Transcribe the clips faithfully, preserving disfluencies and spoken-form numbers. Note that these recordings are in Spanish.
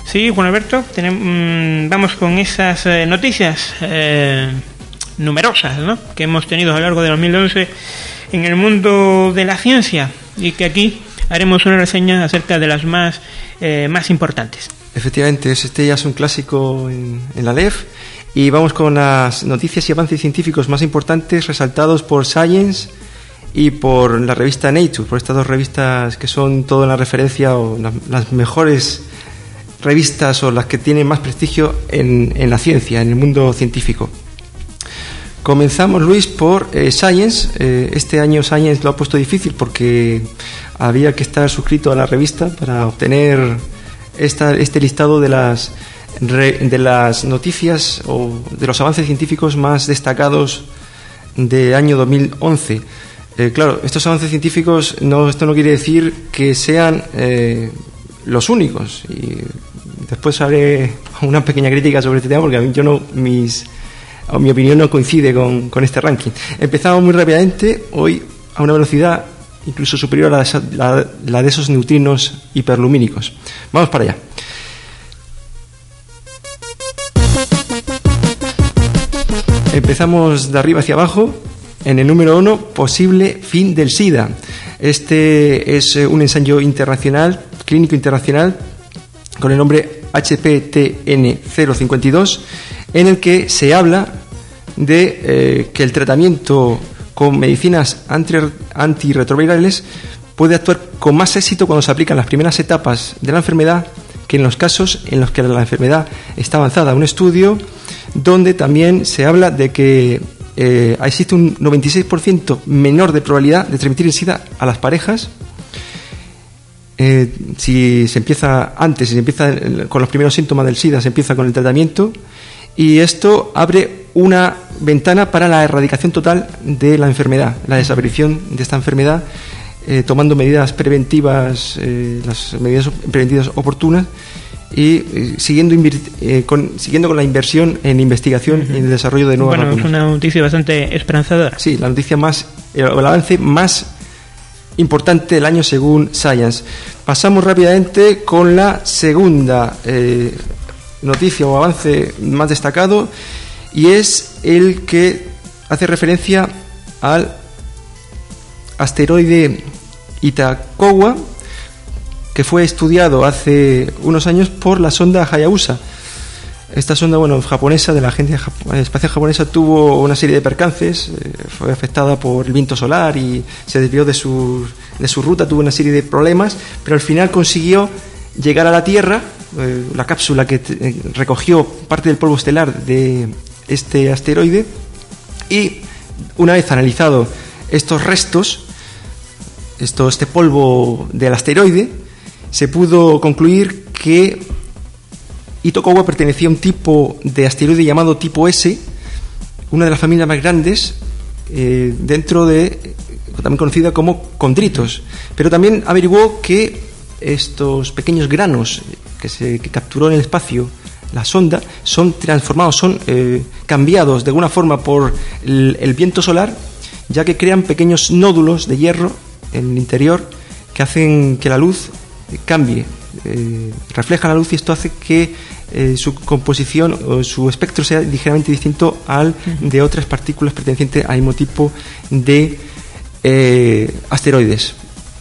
Sí, Juan Alberto, tenemos, mmm, vamos con esas eh, noticias eh, numerosas, ¿no?, que hemos tenido a lo largo de dos mil once en el mundo de la ciencia, y que aquí haremos una reseña acerca de las más, eh, más importantes. Efectivamente, este ya es un clásico en, en la L E F, y vamos con las noticias y avances científicos más importantes resaltados por Science y por la revista Nature, por estas dos revistas que son toda la referencia o la, las mejores revistas o las que tienen más prestigio en, en la ciencia, en el mundo científico. Comenzamos, Luis, por eh, Science. Eh, este año Science lo ha puesto difícil porque había que estar suscrito a la revista para obtener esta, este listado de las, re, de las noticias o de los avances científicos más destacados del año dos mil once. Eh, claro, estos avances científicos, no, esto no quiere decir que sean eh, los únicos. Y después haré una pequeña crítica sobre este tema porque a mí yo no mis o mi opinión no coincide con, con este ranking. Empezamos muy rápidamente, hoy a una velocidad incluso superior a la, la, la de esos neutrinos hiperlumínicos. Vamos para allá. Empezamos de arriba hacia abajo. En el número uno, posible fin del SIDA. Este es un ensayo internacional, clínico internacional, con el nombre H P T N cero cincuenta y dos, en el que se habla de eh, que el tratamiento con medicinas anti, antirretrovirales puede actuar con más éxito cuando se aplican las primeras etapas de la enfermedad que en los casos en los que la enfermedad está avanzada. Un estudio donde también se habla de que eh, existe un noventa y seis por ciento menor de probabilidad de transmitir el SIDA a las parejas eh, si se empieza antes, si se empieza con los primeros síntomas del SIDA, se empieza con el tratamiento, y esto abre una ventana para la erradicación total de la enfermedad, la desaparición de esta enfermedad, eh, tomando medidas preventivas, eh, las medidas preventivas oportunas, y eh, siguiendo, eh, con, siguiendo con la inversión en investigación y en el desarrollo de nuevas vacunas. Bueno, es una noticia bastante esperanzadora. Sí, la noticia más, el, el avance más importante del año según Science. Pasamos rápidamente con la segunda eh, noticia o avance más destacado, y es el que hace referencia al asteroide Itokawa, que fue estudiado hace unos años por la sonda Hayabusa. Esta sonda, bueno, japonesa, de la Agencia Espacial Japonesa, tuvo una serie de percances, eh, fue afectada por el viento solar y se desvió de su, de su ruta, tuvo una serie de problemas, pero al final consiguió llegar a la Tierra. Eh, la cápsula que eh, recogió parte del polvo estelar de este asteroide, y una vez analizado estos restos, esto, este polvo del asteroide, se pudo concluir que Itokawa pertenecía a un tipo de asteroide llamado tipo S, una de las familias más grandes eh, dentro de, también conocida como condritos. Pero también averiguó que estos pequeños granos que se que capturó en el espacio la sonda son transformados, son eh, cambiados de alguna forma por el, el viento solar, ya que crean pequeños nódulos de hierro en el interior que hacen que la luz cambie, eh, refleja la luz, y esto hace que eh, su composición o su espectro sea ligeramente distinto al de otras partículas pertenecientes al mismo tipo de eh, asteroides.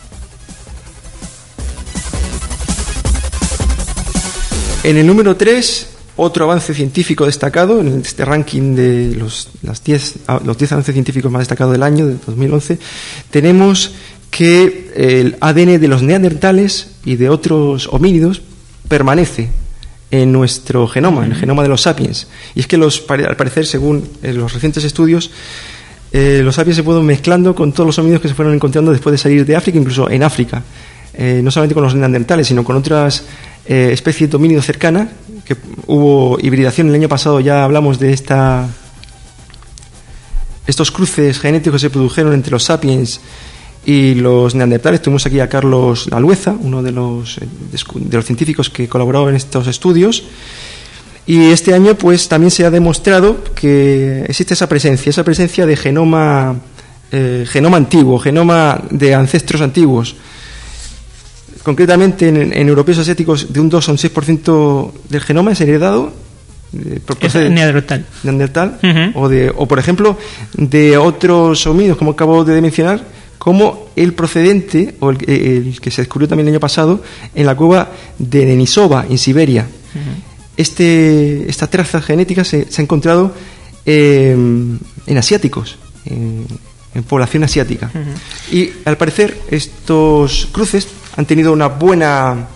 En el número tres, otro avance científico destacado en este ranking de los las diez los diez avances científicos más destacados del año de dos mil once, tenemos que el A D N de los neandertales y de otros homínidos permanece en nuestro genoma, en el genoma de los sapiens. Y es que los, al parecer, según los recientes estudios, eh, los sapiens se fueron mezclando con todos los homínidos que se fueron encontrando después de salir de África, incluso en África, eh, no solamente con los neandertales, sino con otras eh, especies de homínidos cercanas, que hubo hibridación el año pasado. Ya hablamos de esta estos cruces genéticos que se produjeron entre los sapiens y los neandertales. Tuvimos aquí a Carlos Lalueza, uno de los, de los científicos que colaboró en estos estudios, y este año pues también se ha demostrado que existe esa presencia, esa presencia de genoma, eh, genoma antiguo, genoma de ancestros antiguos. concretamente en, en europeos asiáticos de un dos a un seis por ciento del genoma es heredado eh, por es neandertal, neandertal uh-huh. o, de, o por ejemplo de otros homínidos, como acabo de mencionar, como el procedente o el, el que se descubrió también el año pasado en la cueva de Denisova en Siberia. Uh-huh. Este, esta traza genética se, se ha encontrado eh, en asiáticos, en, en población asiática. Uh-huh. Y al parecer estos cruces han tenido una buena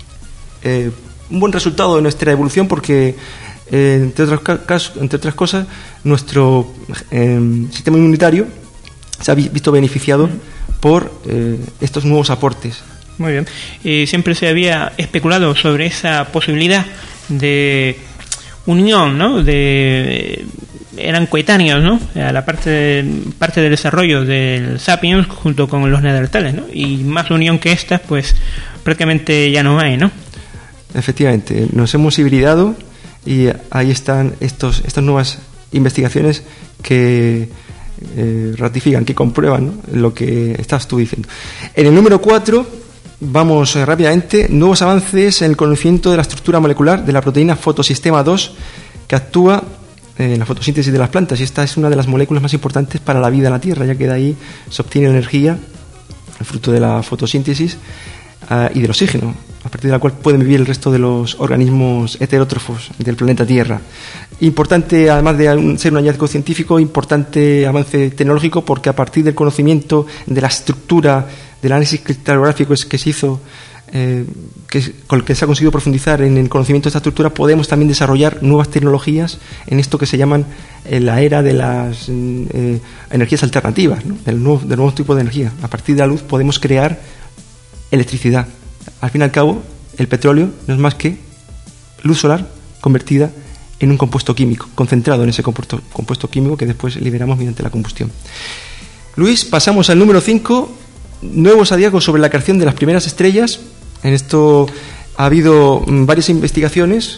eh, un buen resultado de nuestra evolución, porque eh, entre otras casos, entre otras cosas nuestro eh, sistema inmunitario se ha visto beneficiado uh-huh. por eh, estos nuevos aportes. Muy bien. Y siempre se había especulado sobre esa posibilidad de unión, ¿no? De eran coetáneos, ¿no? A la parte parte del desarrollo del Sapiens junto con los neandertales, ¿no? Y más unión que esta, pues prácticamente ya no hay, ¿no? Efectivamente, nos hemos hibridado y ahí están estos estas nuevas investigaciones que eh, ratifican, que comprueban, ¿no?, lo que estás tú diciendo. En el número cuatro vamos eh, rápidamente, nuevos avances en el conocimiento de la estructura molecular de la proteína fotosistema dos, que actúa en la fotosíntesis de las plantas, y esta es una de las moléculas más importantes para la vida en la Tierra, ya que de ahí se obtiene energía, el fruto de la fotosíntesis, uh, y del oxígeno, a partir de la cual pueden vivir el resto de los organismos heterótrofos del planeta Tierra. Importante, además de ser un hallazgo científico, importante avance tecnológico, porque a partir del conocimiento de la estructura, del análisis cristalográfico que se hizo, eh, que, con el que se ha conseguido profundizar en el conocimiento de esta estructura, podemos también desarrollar nuevas tecnologías en esto que se llaman eh, la era de las eh, energías alternativas, ¿no?, del nuevo, del nuevo tipo de energía. A partir de la luz podemos crear electricidad. Al fin y al cabo, el petróleo no es más que luz solar convertida en un compuesto químico, concentrado en ese compuesto, compuesto químico que después liberamos mediante la combustión. Luis, pasamos al número cinco, nuevos hallazgos sobre la creación de las primeras estrellas. En esto ha habido varias investigaciones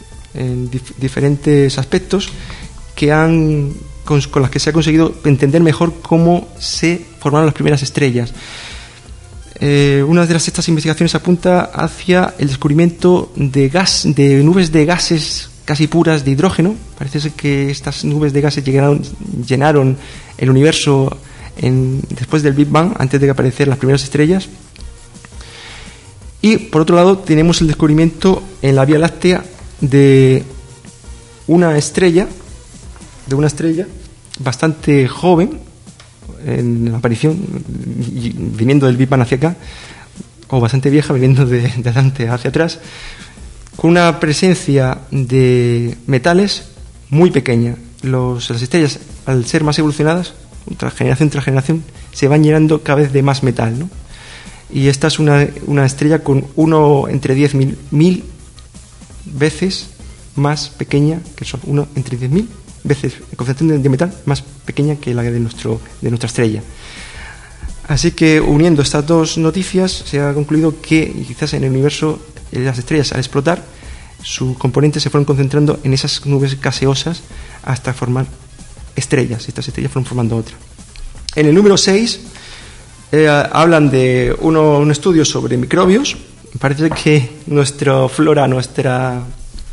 en dif- diferentes aspectos que han, con, con las que se ha conseguido entender mejor cómo se formaron las primeras estrellas. Eh, una de las, estas investigaciones apunta hacia el descubrimiento de gas, de nubes de gases casi puras de hidrógeno. Parece ser que estas nubes de gases llegaron, llenaron el universo en, después del Big Bang, antes de que aparecieran las primeras estrellas. Y por otro lado tenemos el descubrimiento en la Vía Láctea de una estrella, de una estrella bastante joven en la aparición, viniendo del Big Bang hacia acá, o bastante vieja, viniendo de, de adelante hacia atrás, con una presencia de metales muy pequeña. Los, las estrellas, al ser más evolucionadas, tras generación tras generación, se van llenando cada vez de más metal, ¿no? Y esta es una, una estrella con uno entre diez mil, mil veces más pequeña, que son uno entre diez mil veces concentración de metal más pequeña que la de nuestro de nuestra estrella. Así que, uniendo estas dos noticias, se ha concluido que quizás en el universo las estrellas, al explotar, sus componentes se fueron concentrando en esas nubes gaseosas hasta formar estrellas, y estas estrellas fueron formando otra. En el número seis eh, hablan de uno, un estudio sobre microbios. Parece que nuestra flora, nuestra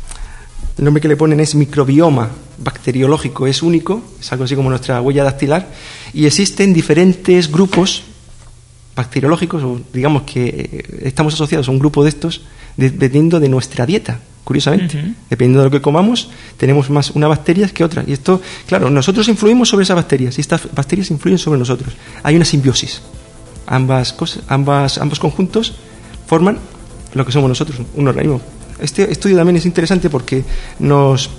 el nombre que le ponen es microbioma bacteriológico, es único, es algo así como nuestra huella dactilar, y existen diferentes grupos bacteriológicos, o digamos que estamos asociados a un grupo de estos dependiendo de nuestra dieta, curiosamente. Uh-huh. Dependiendo de lo que comamos, tenemos más unas bacterias que otras. Y esto, claro, nosotros influimos sobre esas bacterias y estas bacterias influyen sobre nosotros. Hay una simbiosis. Ambas cosas, ambas, ambos conjuntos forman lo que somos nosotros, un organismo. Este estudio también es interesante porque nos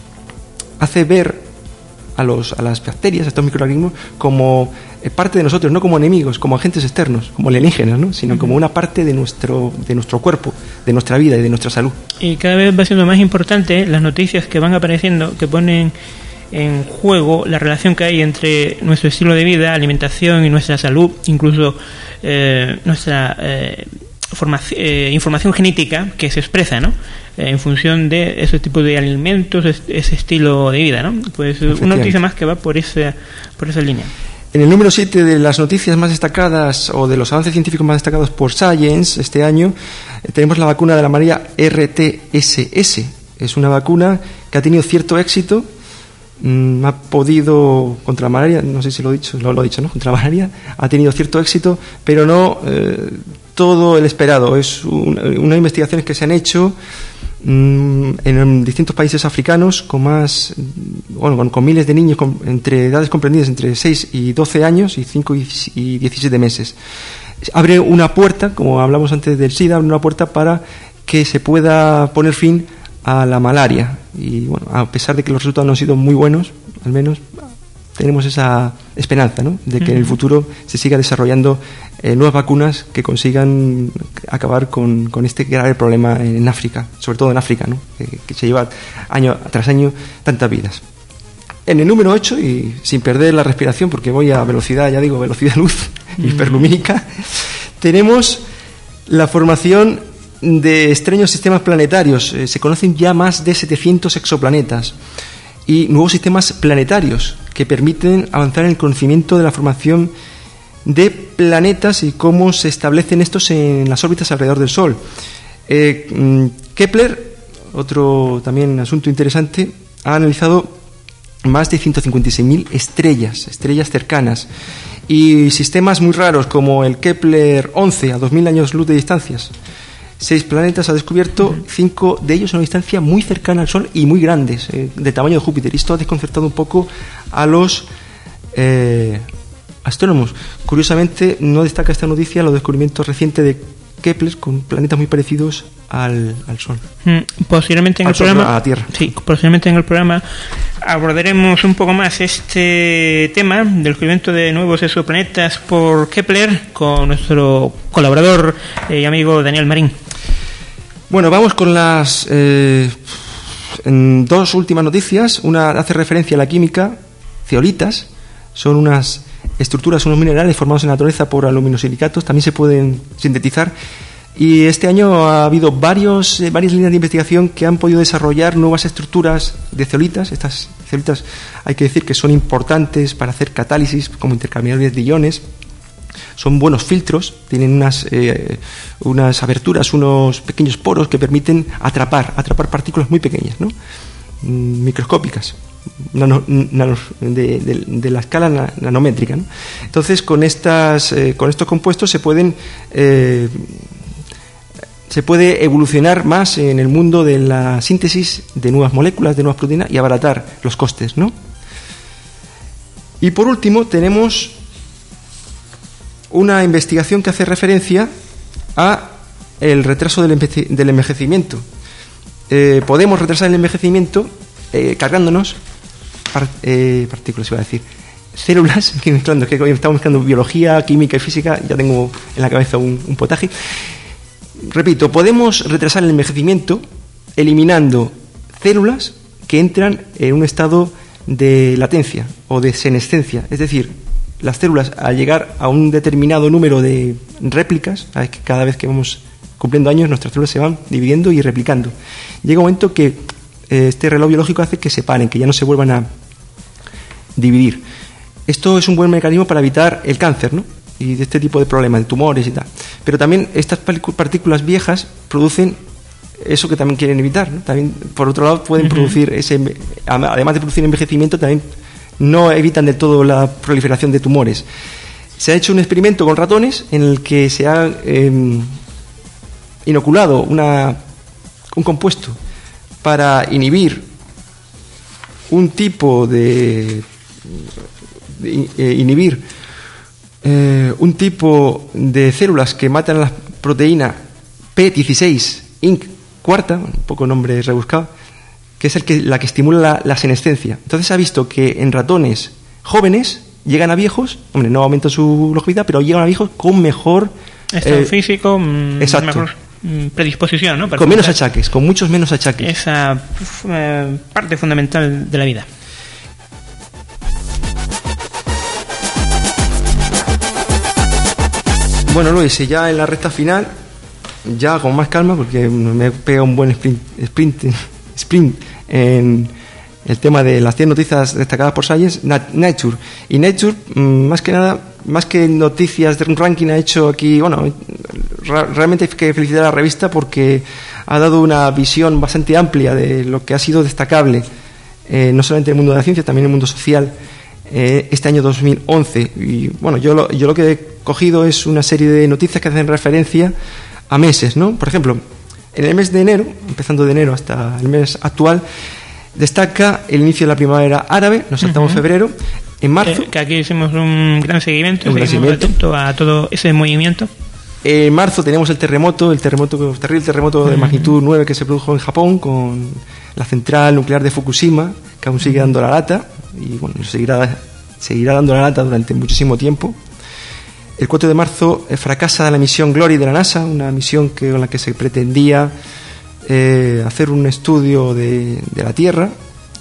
hace ver a, los, a las bacterias, a estos microorganismos, como parte de nosotros, no como enemigos, como agentes externos, como alienígenas, ¿no?, sino como una parte de nuestro, de nuestro cuerpo, de nuestra vida y de nuestra salud. Y cada vez va siendo más importante las noticias que van apareciendo, que ponen en juego la relación que hay entre nuestro estilo de vida, alimentación y nuestra salud, incluso eh, nuestra eh, formación, eh, información genética que se expresa, ¿no?, eh, en función de ese tipo de alimentos, ese estilo de vida, ¿no? Pues una noticia más que va por esa, por esa línea. En el número siete de las noticias más destacadas o de los avances científicos más destacados por Science este año, eh, tenemos la vacuna de la malaria R T S S. Es una vacuna que ha tenido cierto éxito, mm, ha podido, contra la malaria, no sé si lo he dicho, lo, lo he dicho, ¿no? Contra la malaria ha tenido cierto éxito, pero no eh, todo el esperado. Es un, unas investigaciones que se han hecho en distintos países africanos con más bueno con, con miles de niños con, entre edades comprendidas entre seis y doce años y cinco y diecisiete meses. Abre una puerta, como hablamos antes del SIDA, abre una puerta para que se pueda poner fin a la malaria. Y bueno, a pesar de que los resultados no han sido muy buenos, al menos tenemos esa esperanza, ¿no?, de que uh-huh. en el futuro se siga desarrollando eh, nuevas vacunas que consigan acabar con, con este grave problema en África, sobre todo en África, ¿no?, que, que se lleva año tras año tantas vidas. En el número ocho, y sin perder la respiración, porque voy a velocidad, ya digo, velocidad luz, uh-huh. hiperlumínica, tenemos la formación de extraños sistemas planetarios. Eh, se conocen ya más de setecientos exoplanetas y nuevos sistemas planetarios que permiten avanzar en el conocimiento de la formación de planetas y cómo se establecen estos en las órbitas alrededor del Sol. Eh, Kepler, otro también asunto interesante, ha analizado más de ciento cincuenta y seis mil estrellas, estrellas cercanas, y sistemas muy raros como el Kepler once, a dos mil años luz de distancias. Seis planetas ha descubierto, cinco de ellos a una distancia muy cercana al Sol y muy grandes, eh, de tamaño de Júpiter. Y esto ha desconcertado un poco a los eh, astrónomos. Curiosamente, no destaca esta noticia los descubrimientos recientes de Kepler con planetas muy parecidos al, al Sol. Mm, posiblemente en al el Sol, programa, a la Tierra. Sí, posiblemente en el programa abordaremos un poco más este tema del descubrimiento de nuevos exoplanetas por Kepler con nuestro colaborador y amigo Daniel Marín. Bueno, vamos con las eh, en dos últimas noticias. Una hace referencia a la química. Zeolitas son unas estructuras, unos minerales formados en la naturaleza por aluminosilicatos, también se pueden sintetizar. Y este año ha habido varios, eh, varias líneas de investigación que han podido desarrollar nuevas estructuras de zeolitas. Estas zeolitas hay que decir que son importantes para hacer catálisis como intercambiadores de iones. Son buenos filtros, tienen unas, eh, unas aberturas, unos pequeños poros que permiten atrapar, atrapar partículas muy pequeñas, ¿no?, microscópicas, nano, nano, de, de, de la escala nanométrica, ¿no? Entonces, con estas, eh, con estos compuestos se pueden eh, se puede evolucionar más en el mundo de la síntesis de nuevas moléculas, de nuevas proteínas y abaratar los costes, ¿no? Y por último tenemos una investigación que hace referencia a el retraso del, envece- del envejecimiento. Eh, podemos retrasar el envejecimiento eh, cargándonos par- eh, partículas, iba a decir, células, que mezclando, que hoy estamos mezclando biología, química y física, ya tengo en la cabeza un, un potaje. Repito, podemos retrasar el envejecimiento eliminando células que entran en un estado de latencia o de senescencia, es decir, las células al llegar a un determinado número de réplicas, sabes que cada vez que vamos cumpliendo años nuestras células se van dividiendo y replicando. Llega un momento que eh, este reloj biológico hace que se paren, que ya no se vuelvan a dividir. Esto es un buen mecanismo para evitar el cáncer, ¿no?, y de este tipo de problemas, de tumores y tal. Pero también estas partículas viejas producen eso que también quieren evitar, ¿no? También, por otro lado, pueden uh-huh. producir ese, además de producir envejecimiento, también no evitan del todo la proliferación de tumores. Se ha hecho un experimento con ratones en el que se ha eh, inoculado una, un compuesto para inhibir un tipo de, de eh, inhibir eh, un tipo de células que matan a la proteína P dieciséis inc cuarta, un poco nombre rebuscado, que es el que, la que estimula la, la senescencia. Entonces se ha visto que en ratones jóvenes llegan a viejos, hombre, no aumenta su longevidad, pero llegan a viejos con mejor estado eh, físico, exacto, mejor predisposición, ¿no?, con menos achaques, con muchos menos achaques. Esa eh, parte fundamental de la vida. Bueno, Luis, ya en la recta final, ya con más calma, porque me pega un buen sprint, sprint, sprint en, el tema de las cien noticias destacadas por Science, Nature. Y Nature, más que nada, más que noticias de un ranking, ha hecho aquí, bueno, realmente hay que felicitar a la revista porque ha dado una visión bastante amplia de lo que ha sido destacable, eh, no solamente en el mundo de la ciencia, también en el mundo social, eh, este año dos mil once. Y bueno, yo lo, yo lo que he cogido es una serie de noticias que hacen referencia a meses, ¿no? Por ejemplo, en el mes de enero, empezando de enero hasta el mes actual, destaca el inicio de la primavera árabe, nos saltamos uh-huh. febrero. En marzo, eh, que aquí hicimos un gran seguimiento, un gran seguimiento atento a todo ese movimiento. En marzo tenemos el terremoto, el terremoto, el terrible terremoto de magnitud nueve que se produjo en Japón con la central nuclear de Fukushima, que aún sigue dando la lata y bueno, seguirá, seguirá dando la lata durante muchísimo tiempo. El cuatro de marzo eh, fracasa la misión Glory de la NASA, una misión que, con la que se pretendía eh, hacer un estudio de, de la Tierra.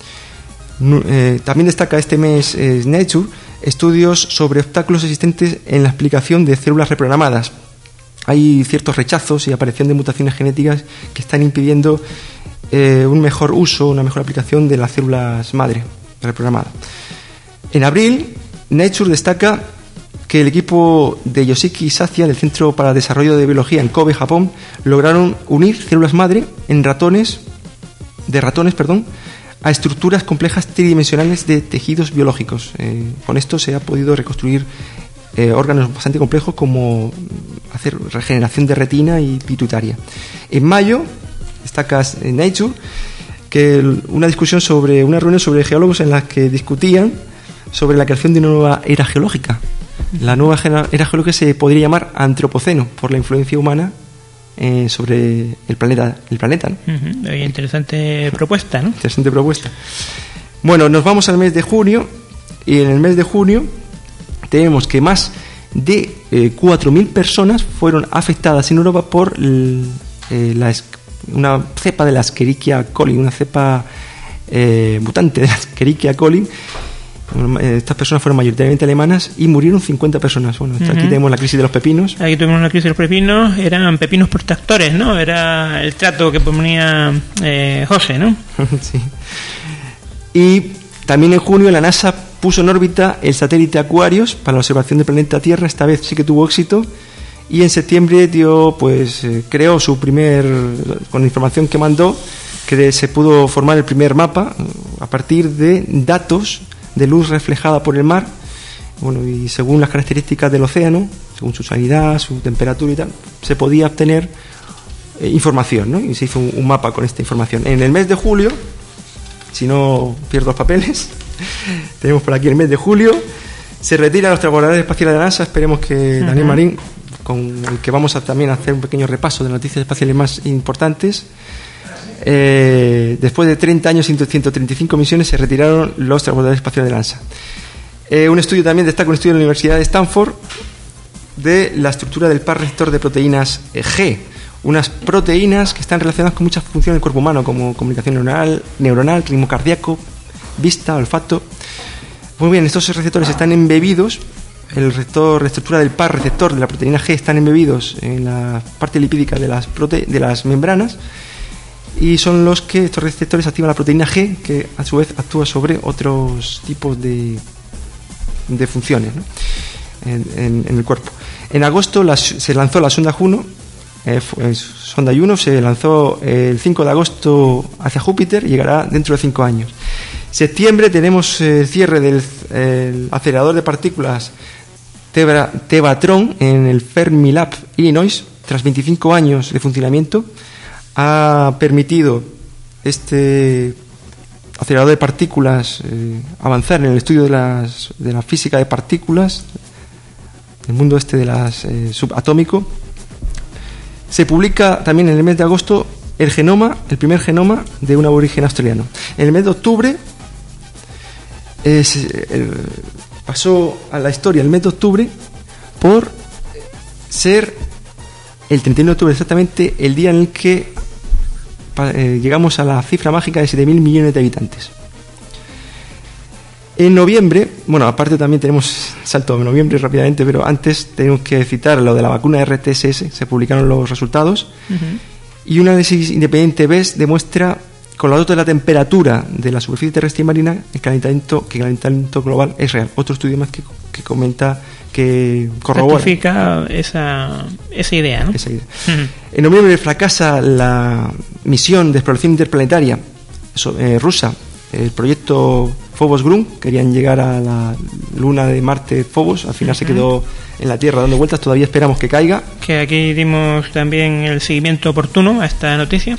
Eh, también destaca este mes eh, Nature estudios sobre obstáculos existentes en la explicación de células reprogramadas. Hay ciertos rechazos y aparición de mutaciones genéticas que están impidiendo eh, un mejor uso, una mejor aplicación de las células madre reprogramadas. En abril, Nature destaca que el equipo de Yoshiki Sathya del Centro para el Desarrollo de Biología en Kobe, Japón, lograron unir células madre en ratones, de ratones, perdón, a estructuras complejas tridimensionales de tejidos biológicos. Eh, con esto se ha podido reconstruir eh, órganos bastante complejos como hacer regeneración de retina y pituitaria. En mayo destaca en Nature que una discusión sobre una reunión sobre geólogos en la que discutían sobre la creación de una nueva era geológica. La nueva era geológica se podría llamar antropoceno por la influencia humana eh, sobre el planeta, el planeta, ¿no? Uh-huh. Interesante propuesta, ¿no? Interesante propuesta. Bueno, nos vamos al mes de junio y en el mes de junio tenemos que más de eh, cuatro mil personas fueron afectadas en Europa por el, eh, la, una cepa de la Escherichia coli, una cepa eh, mutante de la Escherichia coli. Estas personas fueron mayoritariamente alemanas y murieron cincuenta personas. Bueno, uh-huh. Aquí tenemos la crisis de los pepinos. Aquí tuvimos la crisis de los pepinos. Eran pepinos por tractores, ¿no? Era el trato que ponía eh, José, ¿no? Sí. Y también en junio la NASA puso en órbita el satélite Aquarius para la observación del planeta Tierra. Esta vez sí que tuvo éxito. Y en septiembre dio, pues, eh, creó su primer, con la información que mandó, que se pudo formar el primer mapa a partir de datos de luz reflejada por el mar, bueno, y según las características del océano, según su salinidad, su temperatura y tal, se podía obtener eh, información, ¿no? Y se hizo un, un mapa con esta información. En el mes de julio, si no pierdo los papeles, tenemos por aquí el mes de julio, se retiran los transbordadores espaciales de la NASA. Esperemos que uh-huh. Daniel Marín, con el que vamos a también hacer un pequeño repaso de noticias espaciales más importantes. Eh, después de treinta años y ciento treinta y cinco misiones se retiraron los transbordadores espaciales de la NASA. Eh, un estudio también destaca un estudio de la Universidad de Stanford de la estructura del par receptor de proteínas G, unas proteínas que están relacionadas con muchas funciones del cuerpo humano, como comunicación neuronal, neuronal, ritmo cardíaco, vista, olfato. Muy bien, estos receptores están embebidos, el receptor, la estructura del par receptor de la proteína G están embebidos en la parte lipídica de las, prote- de las membranas, y son los que estos receptores activan la proteína G, que a su vez actúa sobre otros tipos de, de funciones, ¿no? en, en, en el cuerpo. En agosto las, se lanzó la sonda Juno, eh, fue, sonda Juno se lanzó el cinco de agosto hacia Júpiter y llegará dentro de cinco años. Septiembre tenemos el cierre del el acelerador de partículas Tebra, Tevatron en el Fermilab, Illinois, tras veinticinco años de funcionamiento. Ha permitido este acelerador de partículas eh, avanzar en el estudio de, las, de la física de partículas, el mundo este de las eh, subatómico. Se publica también en el mes de agosto el genoma, el primer genoma de un aborigen australiano. En el mes de octubre eh, el, pasó a la historia el mes de octubre por ser el treinta y uno de octubre exactamente el día en el que eh, llegamos a la cifra mágica de siete mil millones de habitantes. En noviembre, bueno, aparte también tenemos salto de noviembre rápidamente, pero antes tenemos que citar lo de la vacuna R T S S, se publicaron los resultados, uh-huh. y un análisis independiente B E S demuestra con los datos de la temperatura de la superficie terrestre y marina, el calentamiento, que el calentamiento global es real. Otro estudio más que, que comenta, que corrobora. Certifica esa, esa idea, ¿no? Esa idea. Uh-huh. En noviembre fracasa la misión de exploración interplanetaria eh, rusa, el proyecto Phobos-Grun. Querían llegar a la luna de Marte Phobos, al final uh-huh. se quedó en la Tierra dando vueltas. Todavía esperamos que caiga. Que aquí dimos también el seguimiento oportuno a esta noticia.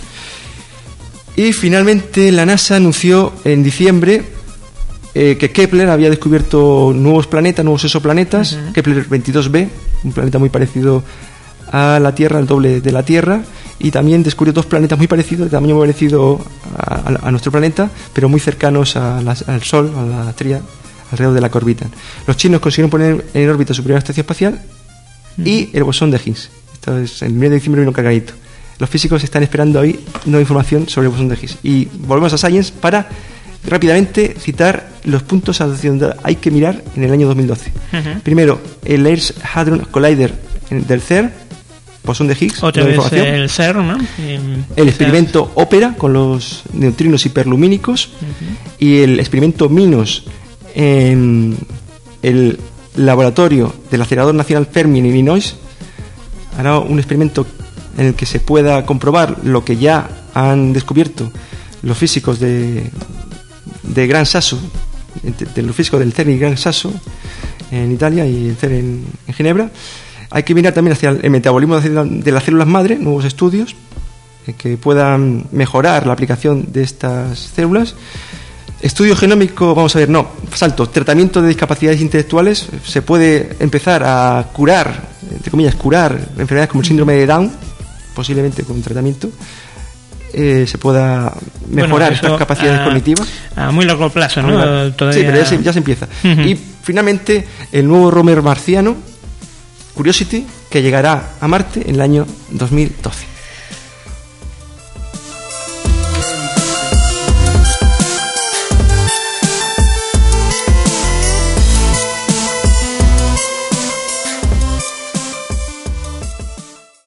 Y finalmente la NASA anunció en diciembre eh, que Kepler había descubierto nuevos planetas, nuevos exoplanetas, uh-huh. Kepler veintidós b, un planeta muy parecido a la Tierra, el doble de la Tierra, y también descubrió dos planetas muy parecidos, de tamaño muy parecido a, a, a nuestro planeta, pero muy cercanos a la, al Sol, a la estrella, alrededor de la que orbitan. Los chinos consiguieron poner en órbita su primera estación espacial uh-huh. y el bosón de Higgs. Esto es, en el mes de diciembre vino cargadito. Los físicos están esperando hoy nueva información sobre el bosón de Higgs. Y volvemos a Science para rápidamente citar los puntos a donde hay que mirar en el año dos mil doce. Uh-huh. Primero, el Large Hadron Collider del C E R N, bosón de Higgs. Otra vez el C E R N, ¿no? El, el experimento OPERA con los neutrinos hiperlumínicos uh-huh. y el experimento MINOS en el laboratorio del acelerador nacional Fermi en Illinois. Hará un experimento en el que se pueda comprobar lo que ya han descubierto los físicos de, de Gran Sasso, de, de los físicos del C E R N y Gran Sasso en Italia y el C E R N en, en Ginebra. Hay que mirar también hacia el metabolismo de las células madre, nuevos estudios eh, que puedan mejorar la aplicación de estas células. Estudio genómico, vamos a ver, no, salto, tratamiento de discapacidades intelectuales. Se puede empezar a curar, entre comillas, curar enfermedades como el síndrome de Down, posiblemente con tratamiento eh, se pueda mejorar bueno, estas capacidades a, cognitivas a muy largo plazo, ¿no? Largo. Todavía... Sí, pero ya se, ya se empieza. Uh-huh. Y finalmente el nuevo rover marciano Curiosity, que llegará a Marte en el año dos mil doce.